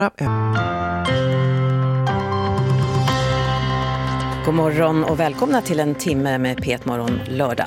God morgon och välkomna till en timme med P1-morgon lördag.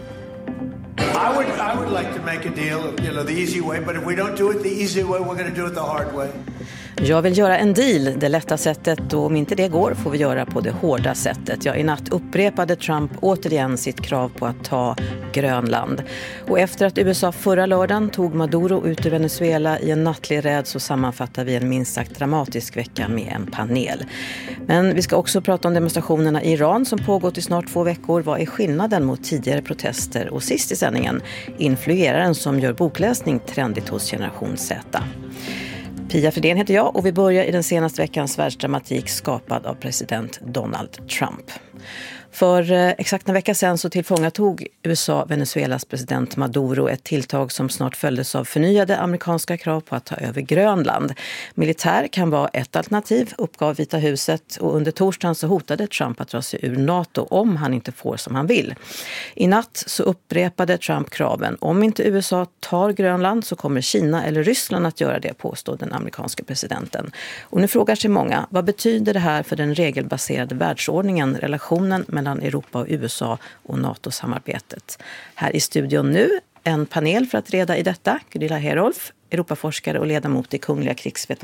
I would like to make a deal, the easy way, but if we don't do it the easy way, we're going to do it the hard way. Jag vill göra en deal, det lätta sättet, och om inte det går får vi göra på det hårda sättet. I natt upprepade Trump återigen sitt krav på att ta Grönland. Och efter att USA förra lördagen tog Maduro ut ur Venezuela i en nattlig räd så sammanfattar vi en minst sagt dramatisk vecka med en panel. Men vi ska också prata om demonstrationerna i Iran som pågått i snart 2 veckor. Vad är skillnaden mot tidigare protester? Och sist i sändningen, influeraren som gör bokläsning trendigt hos Generation Z. Pia Fredén heter jag och vi börjar i den senaste veckans världsdramatik skapad av president Donald Trump. För exakt en vecka sedan så tillfångatog USA Venezuelas president Maduro, ett tilltag som snart följdes av förnyade amerikanska krav på att ta över Grönland. Militär kan vara ett alternativ, uppgav Vita huset, och under torsdagen så hotade Trump att dra sig ur NATO om han inte får som han vill. I natt så upprepade Trump kraven. Om inte USA tar Grönland så kommer Kina eller Ryssland att göra det, påstod den amerikanska presidenten. Och nu frågar sig många, vad betyder det här för den regelbaserade världsordningen, relationen mellan Europa och USA och NATO-samarbetet? Här i studion nu en panel för att reda i detta. Gunilla Herolf, Europaforskare och ledamot i Kungliga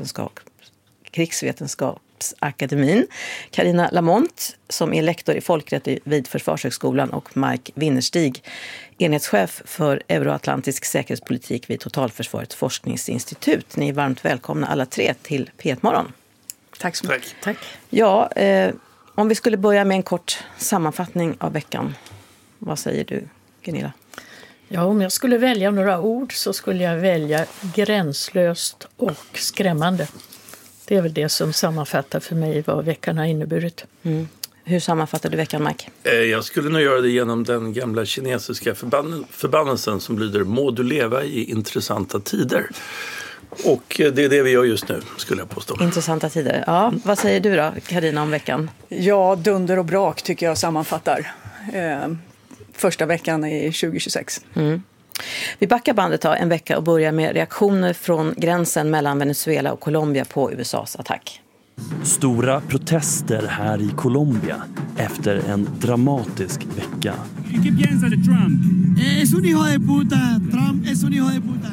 Krigsvetenskapsakademin. Carina Lamont, som är lektor i folkrätt vid Försvarshögskolan, och Mike Winnerstig, enhetschef för euroatlantisk säkerhetspolitik vid Totalförsvarets forskningsinstitut. Ni är varmt välkomna alla tre till P1-morgon. Tack så mycket. Tack. Ja, om vi skulle börja med en kort sammanfattning av veckan. Vad säger du, Gunilla? Ja, om jag skulle välja några ord så skulle jag välja gränslöst och skrämmande. Det är väl det som sammanfattar för mig vad veckan har inneburit. Mm. Hur sammanfattar du veckan, Mike? Jag skulle nog göra det genom den gamla kinesiska förbannelsen som lyder: må du leva i intressanta tider. Och det är det vi gör just nu, skulle jag påstå. Intressanta tider. Ja, vad säger du då, Carina, om veckan? Ja, dunder och brak tycker jag sammanfattar första veckan i 2026. Mm. Vi backar bandet en vecka och börjar med reaktioner från gränsen mellan Venezuela och Colombia på USAs attack. Stora protester här i Colombia efter en dramatisk vecka. ¿Qué piensa de Trump? Es un hijo de puta. Trump es un hijo de puta.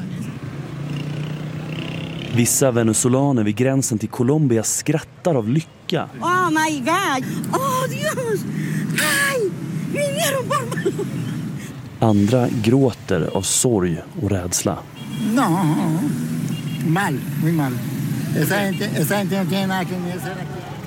Vissa venezolaner vid gränsen till Colombia skrattar av lycka. Oh my God! Oh Dios! Ay! Vinieron por... Andra gråter av sorg och rädsla. No, mal, muy mal. Esa gente no tiene nada que hacer.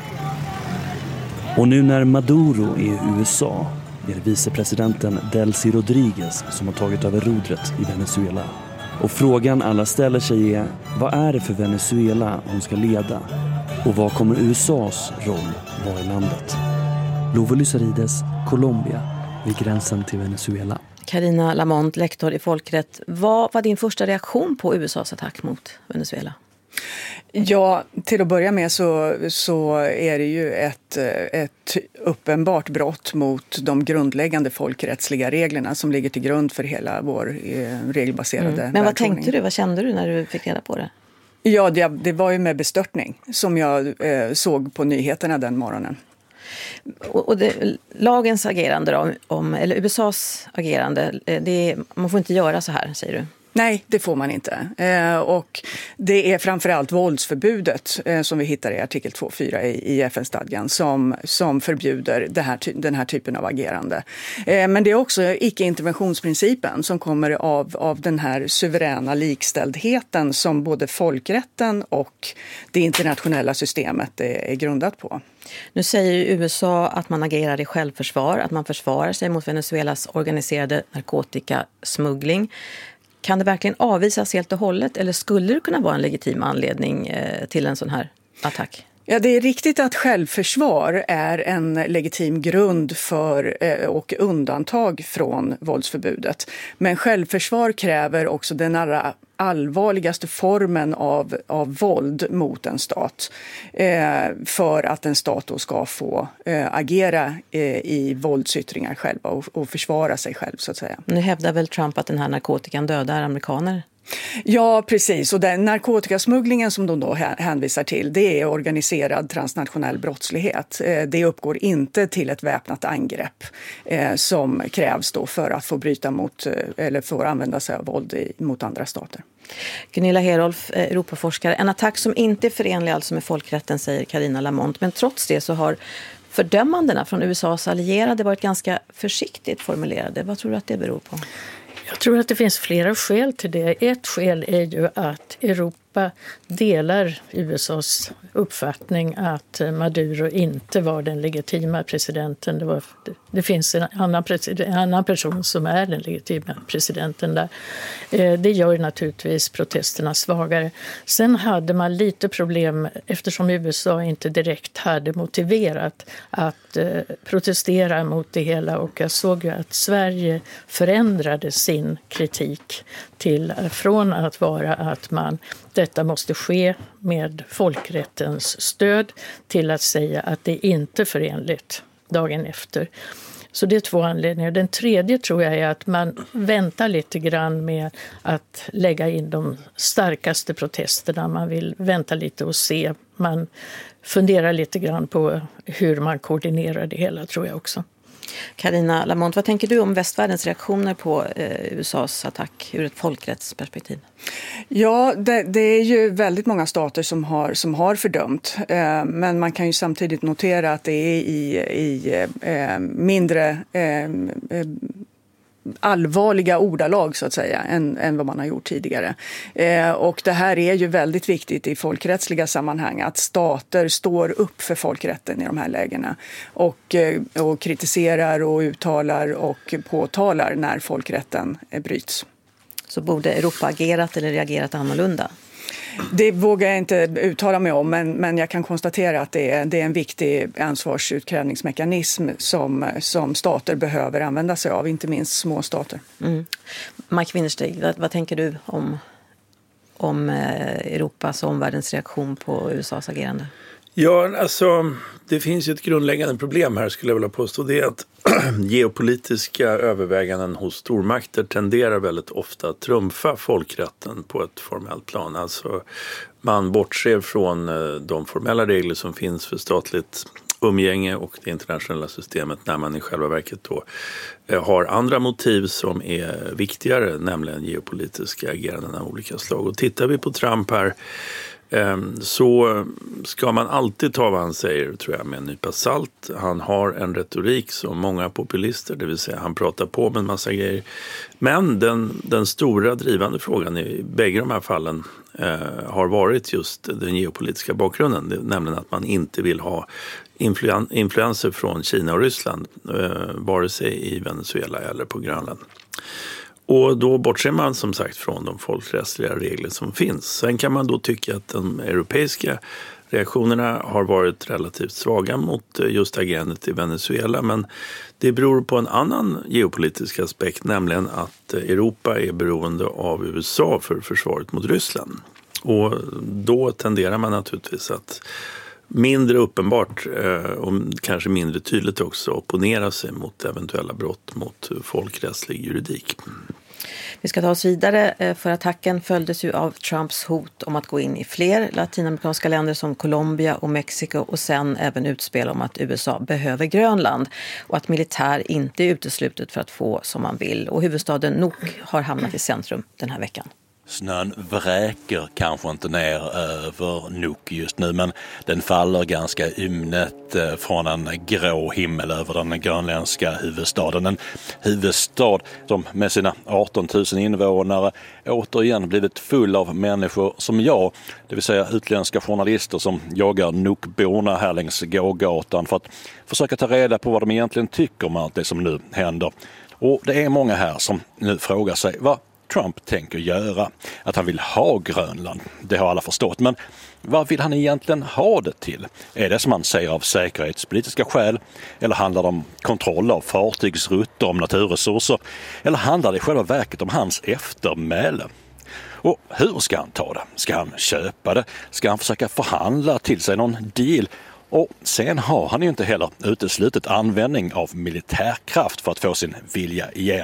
Och nu när Maduro är i USA är det vicepresidenten Delcy Rodriguez som har tagit över rodret i Venezuela. Och frågan alla ställer sig är, vad är det för Venezuela hon ska leda? Och vad kommer USAs roll vara i landet? Love Lysarides, Colombia, vid gränsen till Venezuela. Carina Lamont, lektor i folkrätt. Vad var din första reaktion på USAs attack mot Venezuela? Ja, till att börja med så är det ju ett uppenbart brott mot de grundläggande folkrättsliga reglerna som ligger till grund för hela vår regelbaserade Men vad tänkte du? Vad kände du när du fick reda på det? Ja, det var ju med bestörtning som jag såg på nyheterna den morgonen. Och lagens agerande eller USAs agerande, man får inte göra så här, säger du? Nej, det får man inte. Och det är framförallt våldsförbudet som vi hittar i artikel 2.4 i FN-stadgan som förbjuder den här typen av agerande. Men det är också icke-interventionsprincipen som kommer av den här suveräna likställdheten som både folkrätten och det internationella systemet är grundat på. Nu säger ju USA att man agerar i självförsvar, att man försvarar sig mot Venezuelas organiserade narkotikasmuggling. Kan det verkligen avvisas helt och hållet, eller skulle det kunna vara en legitim anledning till en sån här attack? Ja, det är riktigt att självförsvar är en legitim grund för och undantag från våldsförbudet. Men självförsvar kräver också den allra allvarligaste formen av våld mot en stat för att en stat då ska få agera i våldsyttringar själva och försvara sig själv, så att säga. Nu hävdar väl Trump att den här narkotikan dödar amerikaner? Ja, precis. Och den narkotikasmugglingen som de då hänvisar till, det är organiserad transnationell brottslighet. Det uppgår inte till ett väpnat angrepp som krävs då för att få bryta mot eller få använda sig av våld mot andra stater. Gunilla Herolf, Europaforskare. En attack som inte är förenlig alltså med folkrätten, säger Carina Lamont. Men trots det så har fördömandena från USAs allierade varit ganska försiktigt formulerade. Vad tror du att det beror på? Jag tror att det finns flera skäl till det. Ett skäl är ju att Europa delar USAs uppfattning att Maduro inte var den legitima presidenten. Det finns en annan person som är den legitima presidenten där. Det gör ju naturligtvis protesterna svagare. Sen hade man lite problem eftersom USA inte direkt hade motiverat att protestera mot det hela, och jag såg ju att Sverige förändrade sin kritik från att vara att detta måste ske med folkrättens stöd till att säga att det inte är förenligt dagen efter. Så det är 2 anledningar. Den tredje tror jag är att man väntar lite grann med att lägga in de starkaste protesterna. Man vill vänta lite och se. Man funderar lite grann på hur man koordinerar det hela, tror jag också. Carina Lamont, vad tänker du om västvärldens reaktioner på USAs attack ur ett folkrättsperspektiv? Ja, det är ju väldigt många stater som har fördömt. Men man kan ju samtidigt notera att det är i mindre allvarliga ordalag så att säga än vad man har gjort tidigare. Och det här är ju väldigt viktigt i folkrättsliga sammanhang, att stater står upp för folkrätten i de här lägena och kritiserar och uttalar och påtalar när folkrätten bryts. Så borde Europa agerat eller reagerat annorlunda? Det vågar jag inte uttala mig om, men jag kan konstatera att det är en viktig ansvarsutkrävningsmekanism som stater behöver använda sig av, inte minst små stater. Mike Winnerstig, vad tänker du om Europas och omvärldens reaktion på USAs agerande? Ja, alltså det finns ju ett grundläggande problem här, skulle jag vilja påstå. Det är att geopolitiska överväganden hos stormakter tenderar väldigt ofta att trumfa folkrätten på ett formellt plan. Alltså man bortser från de formella regler som finns för statligt umgänge och det internationella systemet när man i själva verket då har andra motiv som är viktigare, nämligen geopolitiska ageranden av olika slag. Och tittar vi på Trump här så ska man alltid ta vad han säger, tror jag, med en nypa salt. Han har en retorik som många populister, det vill säga han pratar på med en massa grejer. Men den stora drivande frågan i bägge de här fallen har varit just den geopolitiska bakgrunden, nämligen att man inte vill ha influenser från Kina och Ryssland, vare sig i Venezuela eller på Grönland. Och då bortser man som sagt från de folkrättsliga regler som finns. Sen kan man då tycka att de europeiska reaktionerna har varit relativt svaga mot just agerandet i Venezuela. Men det beror på en annan geopolitisk aspekt, nämligen att Europa är beroende av USA för försvaret mot Ryssland. Och då tenderar man naturligtvis att mindre uppenbart och kanske mindre tydligt också opponera sig mot eventuella brott mot folkrättslig juridik. Vi ska ta oss vidare, för attacken följdes ju av Trumps hot om att gå in i fler latinamerikanska länder som Colombia och Mexiko, och sen även utspel om att USA behöver Grönland och att militär inte är uteslutet för att få som man vill. Och huvudstaden Nuuk har hamnat i centrum den här veckan. Snön vräker kanske inte ner över Nuuk just nu, men den faller ganska ymnet från en grå himmel över den grönländska huvudstaden. En huvudstad som med sina 18 000 invånare återigen blivit full av människor som jag, det vill säga utländska journalister som jagar Nuukborna här längs gågatan för att försöka ta reda på vad de egentligen tycker om allt det som nu händer. Och det är många här som nu frågar sig vad Trump tänker göra. Att han vill ha Grönland, det har alla förstått. Men vad vill han egentligen ha det till? Är det som han säger av säkerhetspolitiska skäl? Eller handlar det om kontroll av fartygsrutter, om naturresurser? Eller handlar det i själva verket om hans eftermäle? Och hur ska han ta det? Ska han köpa det? Ska han försöka förhandla till sig någon deal? Och sen har han ju inte heller uteslutit användning av militärkraft för att få sin vilja igenom.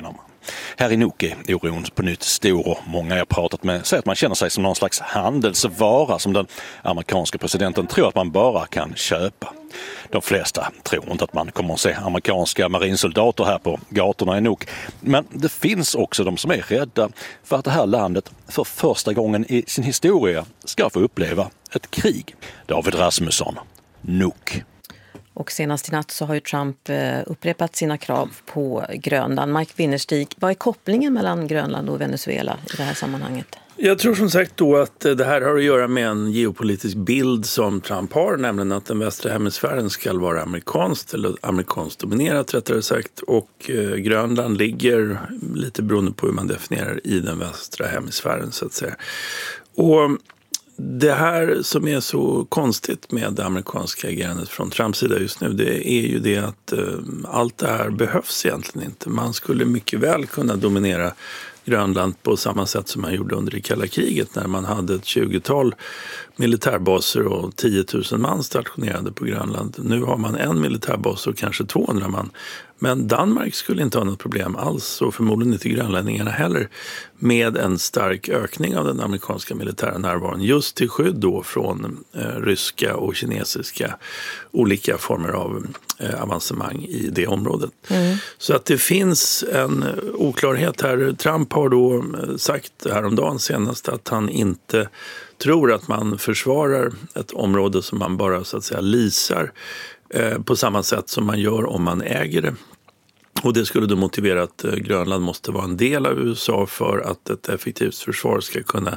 Här i Nuuk är oron på nytt stor och många jag pratat med säger att man känner sig som någon slags handelsvara som den amerikanska presidenten tror att man bara kan köpa. De flesta tror inte att man kommer att se amerikanska marinsoldater här på gatorna i Nuuk. Men det finns också de som är rädda för att det här landet för första gången i sin historia ska få uppleva ett krig. David Rasmusson, Nuuk. Och senast i natt så har ju Trump upprepat sina krav på Grönland. Mike Winnerstig, vad är kopplingen mellan Grönland och Venezuela i det här sammanhanget? Jag tror som sagt då att det här har att göra med en geopolitisk bild som Trump har, nämligen att den västra hemisfären ska vara amerikanskt eller amerikanskt dominerat rättare sagt, och Grönland ligger lite beroende på hur man definierar i den västra hemisfären så att säga. Och det här som är så konstigt med det amerikanska agerandet från Trumps sida just nu, det är ju det att allt det här behövs egentligen inte. Man skulle mycket väl kunna dominera Grönland på samma sätt som man gjorde under det kalla kriget när man hade ett 20-tal militärbaser och 10 000 man stationerade på Grönland. Nu har man en militärbas och kanske 200 man. Men Danmark skulle inte ha något problem alls och förmodligen inte grönlänningarna heller med en stark ökning av den amerikanska militära närvaron just till skydd då från ryska och kinesiska olika former av avancemang i det området. Så att det finns en oklarhet här. Trump har då sagt häromdagen senast att han inte tror att man försvarar ett område som man bara så att säga lisar på samma sätt som man gör om man äger det. Och det skulle då motivera att Grönland måste vara en del av USA för att ett effektivt försvar ska kunna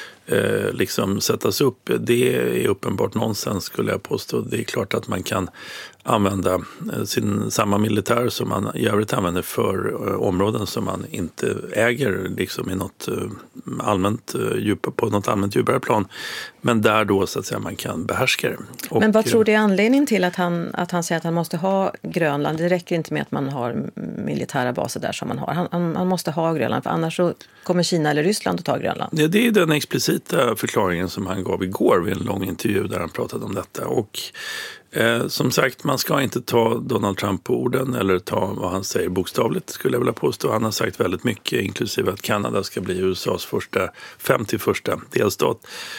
liksom sättas upp. Det är uppenbart nonsens skulle jag påstå. Det är klart att man kan använda samma militär som man i övrigt använder för områden som man inte äger liksom i något allmänt på något allmänt djupare plan. Men där då så att säga man kan behärska det. Och, men vad tror du är anledningen till att han säger att han måste ha Grönland? Det räcker inte med att man har militära baser där som man har. Han måste ha Grönland för annars så kommer Kina eller Ryssland att ta Grönland. Ja, det är den explicita förklaringen som han gav igår vid en lång intervju där han pratade om detta. Och som sagt, man ska inte ta Donald Trump på orden eller ta vad han säger bokstavligt skulle jag vilja påstå. Han har sagt väldigt mycket, inklusive att Kanada ska bli USAs 51:a delstat.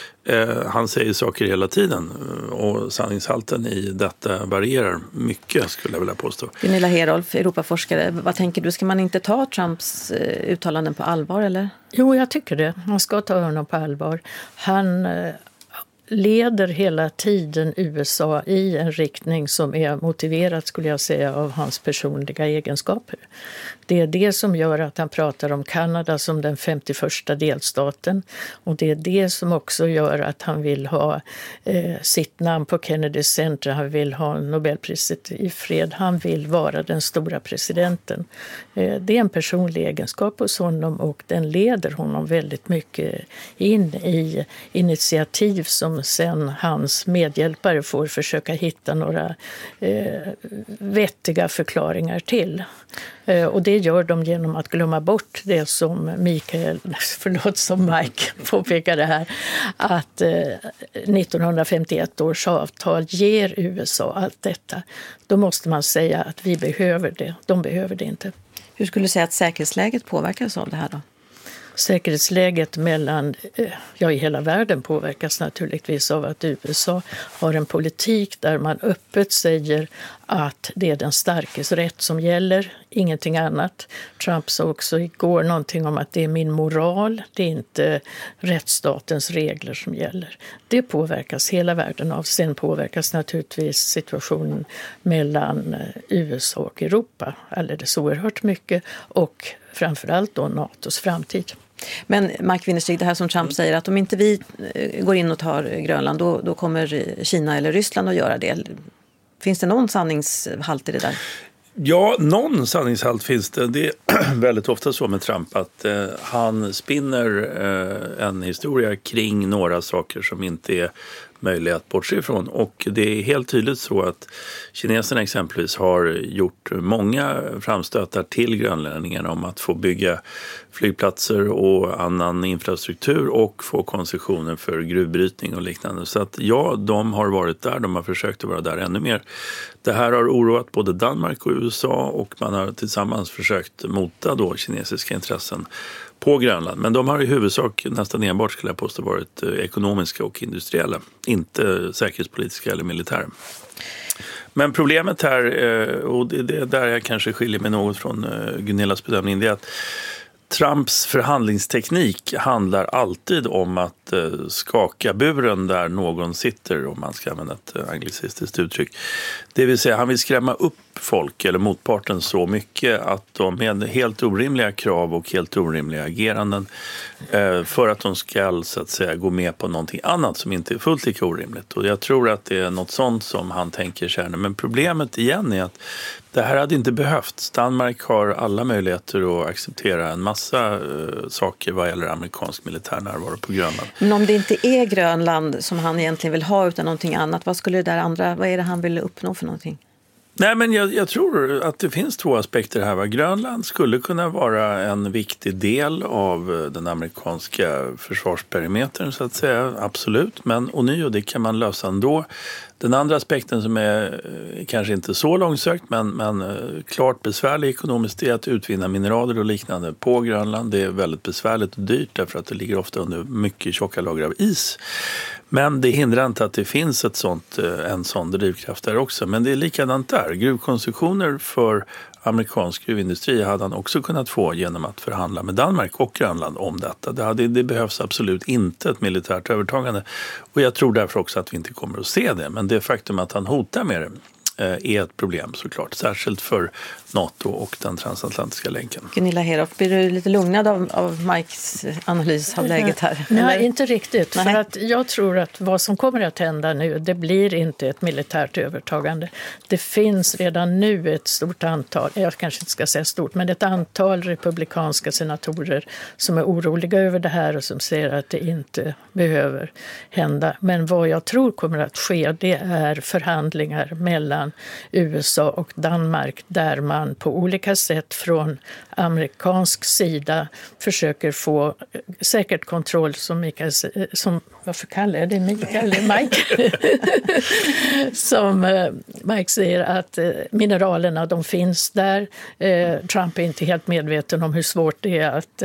Han säger saker hela tiden och sanningshalten i detta varierar mycket skulle jag vilja påstå. Gunilla Herolf, Europaforskare, vad tänker du? Ska man inte ta Trumps uttalanden på allvar eller? Jo, jag tycker det. Man ska ta honom på allvar. Han leder hela tiden USA i en riktning som är motiverat skulle jag säga av hans personliga egenskaper. Det är det som gör att han pratar om Kanada som den 51:a delstaten och det är det som också gör att han vill ha sitt namn på Kennedy Center, han vill ha Nobelpriset i fred, han vill vara den stora presidenten. Det är en personlig egenskap hos honom och den leder honom väldigt mycket in i initiativ som sen hans medhjälpare får försöka hitta några vettiga förklaringar till. Och det gör de genom att glömma bort det som Mike påpekade här, att 1951 års avtal ger USA allt detta. Då måste man säga att vi behöver det, de behöver det inte. Hur skulle du säga att säkerhetsläget påverkas av det här då? Säkerhetsläget i hela världen påverkas naturligtvis av att USA har en politik där man öppet säger att det är den starkes rätt som gäller, ingenting annat. Trump sa också igår någonting om att det är min moral, det är inte rättsstatens regler som gäller. Det påverkas hela världen av. Sen påverkas naturligtvis situationen mellan USA och Europa alldeles oerhört mycket och framförallt då NATOs framtid. Men Mike Winnerstig, det här som Trump säger att om inte vi går in och tar Grönland då kommer Kina eller Ryssland att göra det. Finns det någon sanningshalt i det där? Ja, någon sanningshalt finns det. Det är väldigt ofta så med Trump att han spinner en historia kring några saker som inte är möjlig att bortse ifrån. Och det är helt tydligt så att kineserna exempelvis har gjort många framstötar till grönlänningarna om att få bygga flygplatser och annan infrastruktur och få koncessioner för gruvbrytning och liknande. Så att ja, de har varit där, de har försökt att vara där ännu mer. Det här har oroat både Danmark och USA och man har tillsammans försökt mota då kinesiska intressen på Grönland. Men de har i huvudsak nästan enbart, skulle jag påstå, varit ekonomiska och industriella, inte säkerhetspolitiska eller militära. Men problemet här, och det är där jag kanske skiljer mig något från Gunillas bedömning, det är att Trumps förhandlingsteknik handlar alltid om att skaka buren där någon sitter, om man ska använda ett anglicistiskt uttryck. Det vill säga han vill skrämma upp folk eller motparten så mycket att de med helt orimliga krav och helt orimliga ageranden för att de ska så att säga gå med på någonting annat som inte är fullt lika orimligt. Och jag tror att det är något sånt som han tänker sig. Men problemet igen är att det här hade inte behövts. Danmark har alla möjligheter att acceptera en massa saker vad gäller amerikansk militär närvaro på Grönland. Men om det inte är Grönland som han egentligen vill ha utan någonting annat, vad skulle det där andra, vad är det han vill uppnå för någonting? Nej, men jag tror att det finns två aspekter här. Grönland skulle kunna vara en viktig del av den amerikanska försvarsperimetern så att säga, absolut. Men ånyo, det kan man lösa ändå. Den andra aspekten som är kanske inte så långsökt men klart besvärlig ekonomiskt är att utvinna mineraler och liknande på Grönland. Det är väldigt besvärligt och dyrt därför att det ligger ofta under mycket tjocka lager av is. Men det hindrar inte att det finns en sån drivkraft där också. Men det är likadant där. Gruvkoncessioner för amerikansk gruvindustri hade han också kunnat få genom att förhandla med Danmark och Grönland om detta. Det behövs absolut inte ett militärt övertagande. Och jag tror därför också att vi inte kommer att se det. Men det faktum att han hotar med det är ett problem såklart. Särskilt för NATO och den transatlantiska länken. Gunilla Heroff, blir du lite lugnad av Mikes analys av läget här? Nej, inte riktigt. Nej. För att jag tror att vad som kommer att hända nu, det blir inte ett militärt övertagande. Det finns redan nu ett stort antal, jag kanske inte ska säga stort, men ett antal republikanska senatorer som är oroliga över det här och som säger att det inte behöver hända. Men vad jag tror kommer att ske, det är förhandlingar mellan USA och Danmark där man på olika sätt från amerikansk sida försöker få säkert kontroll varför kallar jag det Mike? Som Mike säger att mineralerna de finns där. Trump är inte helt medveten om hur svårt det är att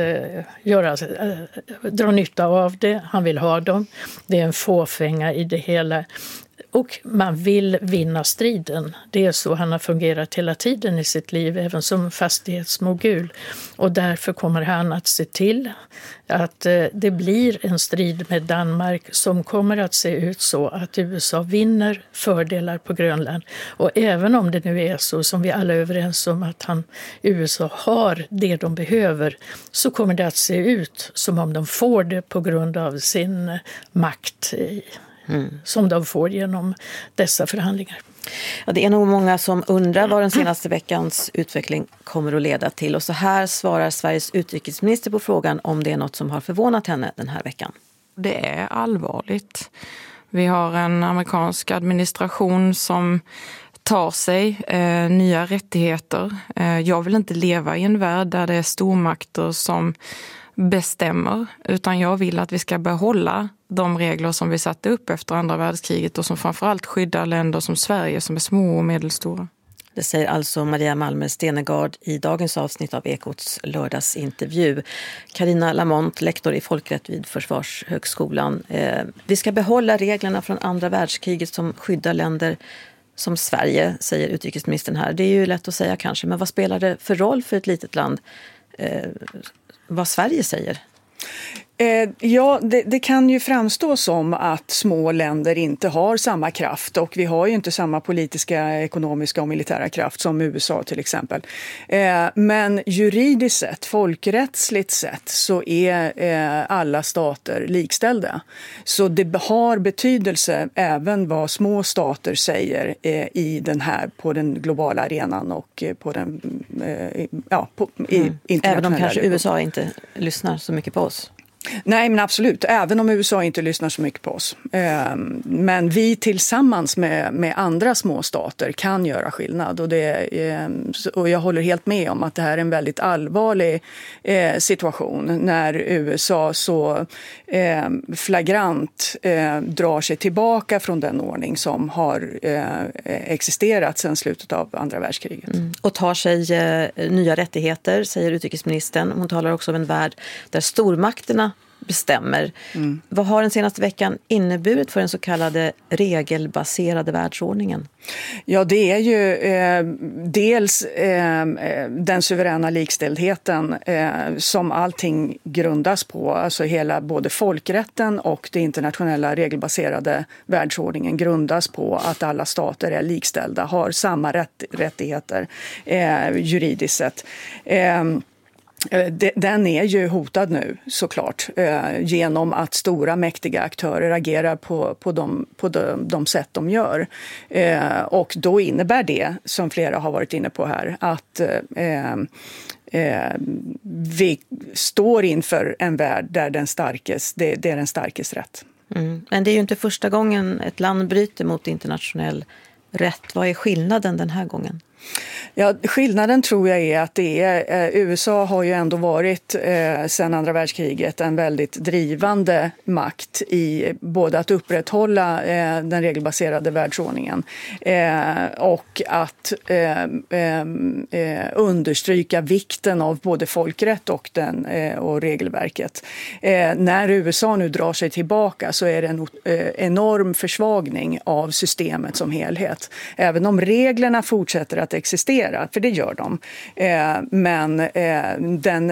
dra nytta av det. Han vill ha dem. Det är en fåfänga i det hela. Och man vill vinna striden. Det är så han har fungerat hela tiden i sitt liv, även som fastighetsmogul. Och därför kommer han att se till att det blir en strid med Danmark som kommer att se ut så att USA vinner fördelar på Grönland. Och även om det nu är så som vi alla är överens om att USA har det de behöver, så kommer det att se ut som om de får det på grund av sin makt som de får genom dessa förhandlingar. Ja, det är nog många som undrar vad den senaste veckans utveckling kommer att leda till. Och så här svarar Sveriges utrikesminister på frågan om det är något som har förvånat henne den här veckan. Det är allvarligt. Vi har en amerikansk administration som tar sig nya rättigheter. Jag vill inte leva i en värld där det är stormakter som bestämmer, utan jag vill att vi ska behålla de regler som vi satte upp efter andra världskriget och som framförallt skyddar länder som Sverige som är små och medelstora. Det säger alltså Maria Malmer Stenegard i dagens avsnitt av Ekots lördagsintervju. Carina Lamont, lektor i folkrätt vid Försvarshögskolan. Vi ska behålla reglerna från andra världskriget som skyddar länder som Sverige, säger utrikesministern här. Det är ju lätt att säga kanske, men vad spelar det för roll för ett litet land vad Sverige säger? Ja, det kan ju framstå som att små länder inte har samma kraft, och vi har ju inte samma politiska, ekonomiska och militära kraft som USA till exempel. Men juridiskt sett, folkrättsligt sett, så är alla stater likställda. Så det har betydelse även vad små stater säger på den globala arenan och på den internationella. Även om kanske USA inte lyssnar så mycket på oss. Nej, men absolut. Även om USA inte lyssnar så mycket på oss. Men vi tillsammans med andra småstater kan göra skillnad. Och jag håller helt med om att det här är en väldigt allvarlig situation när USA så flagrant drar sig tillbaka från den ordning som har existerat sedan slutet av andra världskriget. Och tar sig nya rättigheter, säger utrikesministern. Hon talar också om en värld där stormakterna bestämmer. Vad har den senaste veckan inneburit för den så kallade regelbaserade världsordningen? Ja, det är ju dels den suveräna likställdheten som allting grundas på. Alltså hela både folkrätten och det internationella regelbaserade världsordningen grundas på att alla stater är likställda, har samma rättigheter juridiskt sett. Den är ju hotad nu såklart genom att stora mäktiga aktörer agerar på de sätt de gör. Och då innebär det, som flera har varit inne på här, att vi står inför en värld där det är den starkes rätt. Men det är ju inte första gången ett land bryter mot internationell rätt. Vad är skillnaden den här gången? Ja, skillnaden tror jag är att USA har ju ändå varit sedan andra världskriget en väldigt drivande makt i både att upprätthålla den regelbaserade världsordningen och att understryka vikten av både folkrätt och regelverket. När USA nu drar sig tillbaka så är det en enorm försvagning av systemet som helhet. Även om reglerna fortsätter att existera, för det gör de. Men den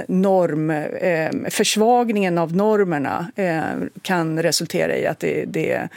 försvagningen av normerna kan resultera i att det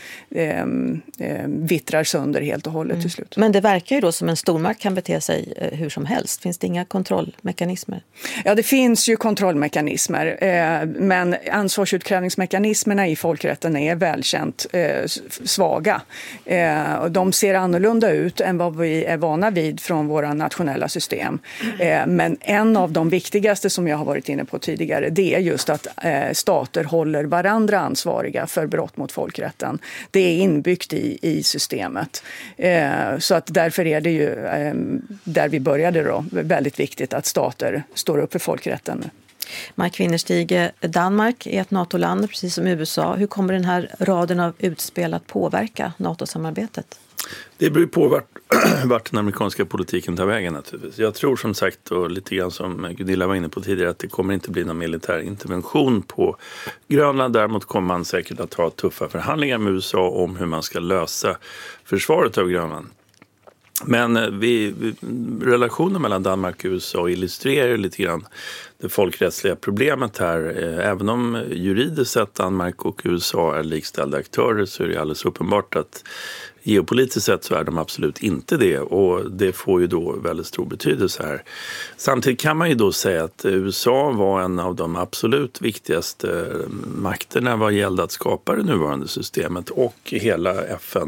vittrar sönder helt och hållet till slut. Men det verkar ju då som en stormakt kan bete sig hur som helst. Finns det inga kontrollmekanismer? Ja, det finns ju kontrollmekanismer. Men ansvarsutkrävningsmekanismerna i folkrätten är välkänt svaga. De ser annorlunda ut än vad vi är vana vid från våra nationella system. Men en av de viktigaste som jag har varit inne på tidigare, det är just att stater håller varandra ansvariga för brott mot folkrätten. Det är inbyggt i systemet. Så att därför är det ju, där vi började då, väldigt viktigt att stater står upp för folkrätten. Mike Winnerstig, Danmark är ett NATO-land precis som USA. Hur kommer den här raden av utspel att påverka NATO-samarbetet? Det beror på vart den amerikanska politiken tar vägen naturligtvis. Jag tror som sagt, och lite grann som Gunilla var inne på tidigare, att det kommer inte bli någon militär intervention på Grönland. Däremot kommer man säkert att ha tuffa förhandlingar med USA om hur man ska lösa försvaret av Grönland. Men relationen mellan Danmark och USA illustrerar lite grann det folkrättsliga problemet här. Även om juridiskt sett Danmark och USA är likställda aktörer så är det alldeles uppenbart att geopolitiskt sett så är de absolut inte det, och det får ju då väldigt stor betydelse här. Samtidigt kan man ju då säga att USA var en av de absolut viktigaste makterna vad gällde att skapa det nuvarande systemet, och hela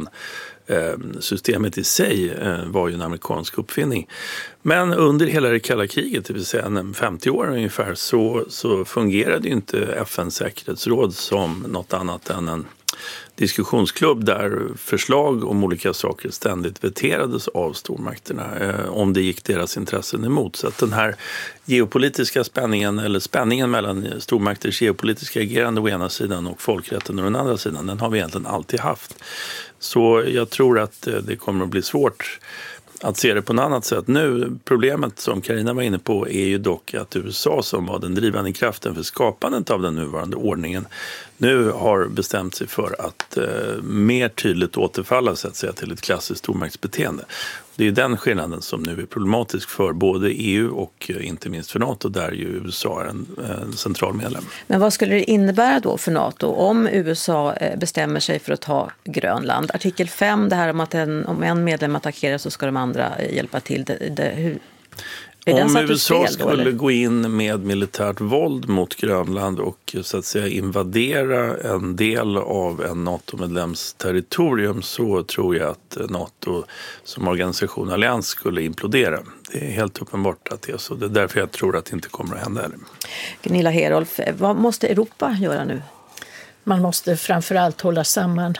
FN-systemet i sig var ju en amerikansk uppfinning. Men under hela det kalla kriget, det vill säga 50 år ungefär, så fungerade ju inte FN:s säkerhetsråd som något annat än en diskussionsklubb där förslag om olika saker ständigt veterades av stormakterna om det gick deras intressen emot. Så att den här geopolitiska spänningen, eller spänningen mellan stormakters geopolitiska agerande å ena sidan och folkrätten å den andra sidan, den har vi egentligen alltid haft. Så jag tror att det kommer att bli svårt att se det på något annat sätt. Nu, problemet som Carina var inne på är ju dock att USA, som var den drivande kraften för skapandet av den nuvarande ordningen, nu har bestämt sig för att mer tydligt återfalla så att säga till ett klassiskt stormaktsbeteende. Det är den skillnaden som nu är problematisk för både EU och inte minst för NATO, där ju USA är en central medlem. Men vad skulle det innebära då för NATO om USA bestämmer sig för att ta Grönland? Artikel 5, det här om att om en medlem attackerar så ska de andra hjälpa till. Om USA skulle gå in med militärt våld mot Grönland och så att säga invadera en del av en NATO-medlems territorium, så tror jag att NATO som organisation allians skulle implodera. Det är helt uppenbart att det är så. Det är därför jag tror att det inte kommer att hända. Gunilla Herolf, vad måste Europa göra nu? Man måste framförallt hålla samman.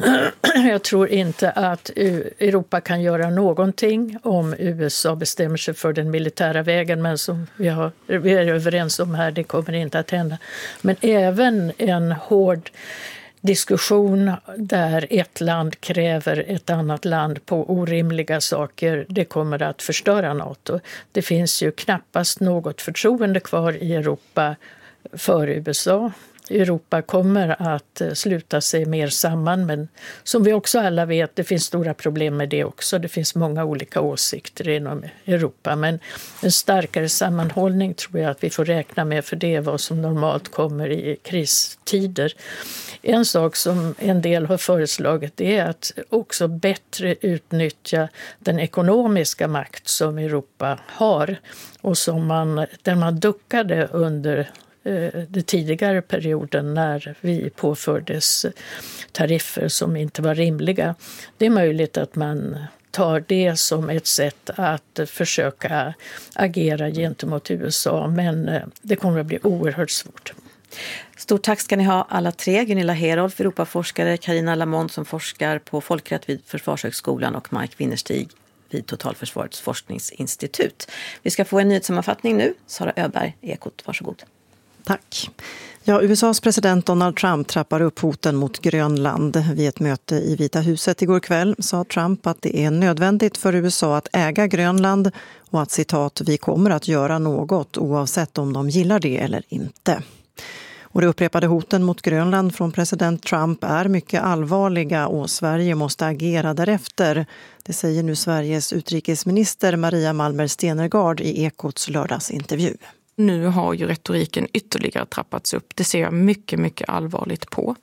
Jag tror inte att Europa kan göra någonting om USA bestämmer sig för den militära vägen, men som vi är överens om här, det kommer inte att hända. Men även en hård diskussion där ett land kräver ett annat land på orimliga saker, det kommer att förstöra NATO. Det finns ju knappast något förtroende kvar i Europa för USA. Europa kommer att sluta sig mer samman, men som vi också alla vet, det finns stora problem med det också. Det finns många olika åsikter inom Europa, men en starkare sammanhållning tror jag att vi får räkna med, för det är vad som normalt kommer i kristider. En sak som en del har föreslagit är att också bättre utnyttja den ekonomiska makt som Europa har och där man duckade under den tidigare perioden när vi påfördes tariffer som inte var rimliga. Det är möjligt att man tar det som ett sätt att försöka agera gentemot USA, men det kommer att bli oerhört svårt. Stort tack ska ni ha alla tre. Gunilla Herolf, Europaforskare, Carina Lamont som forskar på folkrätt vid Försvarshögskolan och Mike Winnerstig vid Totalförsvarets forskningsinstitut. Vi ska få en nyhetssammanfattning nu. Sara Öberg, Ekot, varsågod. Tack. Ja, USAs president Donald Trump trappar upp hoten mot Grönland. Vid ett möte i Vita huset igår kväll sa Trump att det är nödvändigt för USA att äga Grönland och att, citat, vi kommer att göra något oavsett om de gillar det eller inte. Och de upprepade hoten mot Grönland från president Trump är mycket allvarliga och Sverige måste agera därefter. Det säger nu Sveriges utrikesminister Maria Malmer Stenergard i Ekots lördagsintervju. Nu har ju retoriken ytterligare trappats upp. Det ser jag mycket, mycket allvarligt på.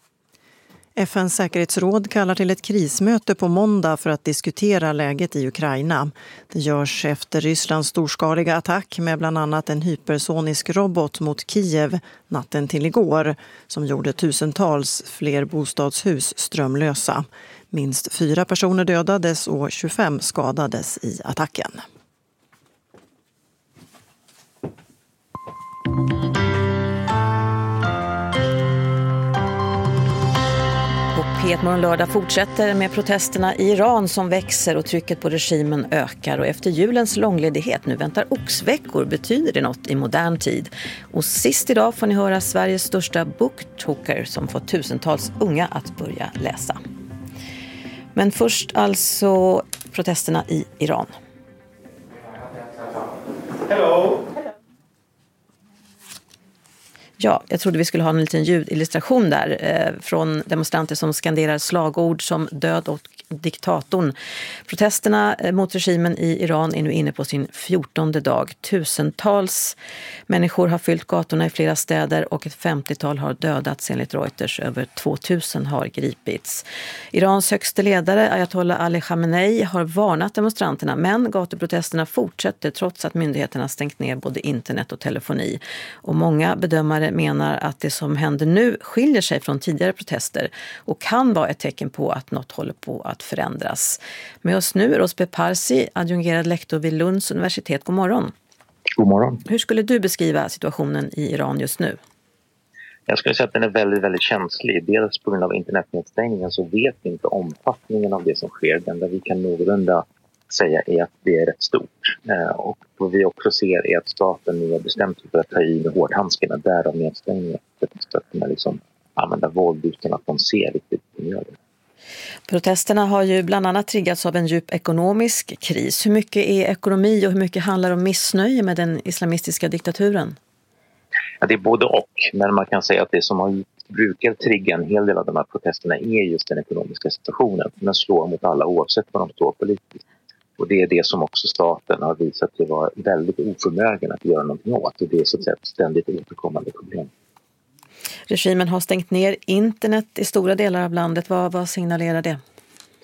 FNs säkerhetsråd kallar till ett krismöte på måndag för att diskutera läget i Ukraina. Det görs efter Rysslands storskaliga attack med bland annat en hypersonisk robot mot Kiev natten till igår som gjorde tusentals fler bostadshus strömlösa. Minst 4 personer dödades och 25 skadades i attacken. P1 lördag fortsätter med protesterna i Iran som växer och trycket på regimen ökar. Och efter julens långledighet nu väntar oxveckor. Betyder det något i modern tid? Och sist idag får ni höra Sveriges största booktalker som fått tusentals unga att börja läsa. Men först alltså protesterna i Iran. Hello. Ja, jag trodde vi skulle ha en liten ljudillustration där från demonstranter som skanderar slagord som död och diktatorn. Protesterna mot regimen i Iran är nu inne på sin 14:e dag. Tusentals människor har fyllt gatorna i flera städer och ett 50-tal har dödats enligt Reuters. Över 2000 har gripits. Irans högste ledare Ayatollah Ali Khamenei har varnat demonstranterna, men gatuprotesterna fortsätter trots att myndigheterna stängt ner både internet och telefoni. Och många bedömare menar att det som händer nu skiljer sig från tidigare protester och kan vara ett tecken på att något håller på att förändras. Med oss nu Rosbe Parsi, adjungerad lektor vid Lunds universitet. God morgon. God morgon. Hur skulle du beskriva situationen i Iran just nu? Jag skulle säga att den är väldigt, väldigt känslig. Dels på grund av internetnedstängningen så vet vi inte omfattningen av det som sker. Det enda vi kan någorlunda säga är att det är rätt stort. Och vad vi också ser är att staten nu har bestämt sig för att ta i med hårdhandskarna därav nedstängningen. För att kunna liksom använda våld utan att de ser riktigt hur de gör det. Protesterna har ju bland annat triggats av en djup ekonomisk kris. Hur mycket är ekonomi och hur mycket handlar om missnöje med den islamistiska diktaturen? Ja, det är både och, men man kan säga att det som brukar trigga en hel del av de här protesterna är just den ekonomiska situationen. Den slår mot alla oavsett vad de står politiskt. Och det är det som också staten har visat sig vara väldigt oförmögen att göra någonting åt. Och det är så att säga ett ständigt återkommande problem. Regimen har stängt ner internet i stora delar av landet. Vad signalerar det?